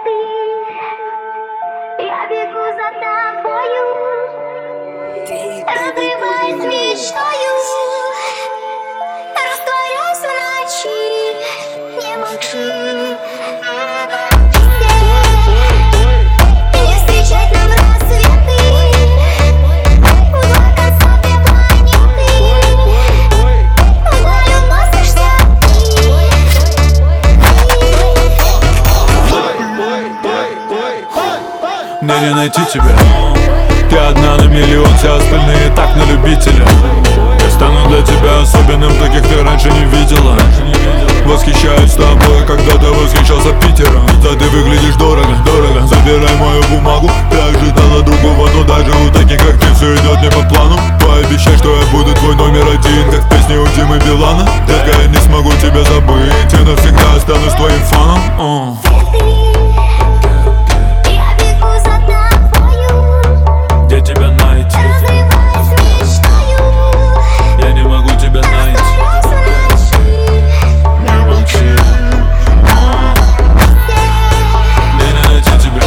Я бегу за тобою, разрываясь мечтою, растворяюсь в ночи, не молчи. Не встречать нам рассветы, вдоль концов планеты, вдаль уносишься Мне не найти тебя. Ты одна на миллион, все остальные так на любителя. Я стану для тебя особенным, таких ты раньше не видела. Восхищаюсь тобой, когда ты восхищался Питером. Да ты выглядишь дорого, дорого. Забирай мою бумагу, ты ожидала другого, но даже у таких как ты все идет не по плану. Пообещай, что я буду твой номер один, как в песне у Димы Билана. Так я не смогу тебя забыть, и навсегда останусь твоим фаном. Где тебя найти? Я не могу тебя найти. Не молчи. Мне не найти тебя.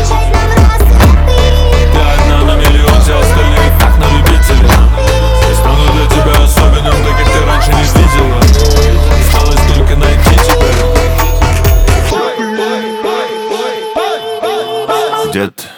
Ты одна на миллион, все остальные так на любителя. Я стану для тебя особенным, таких ты раньше не видела. Осталось только найти тебя. Где ты?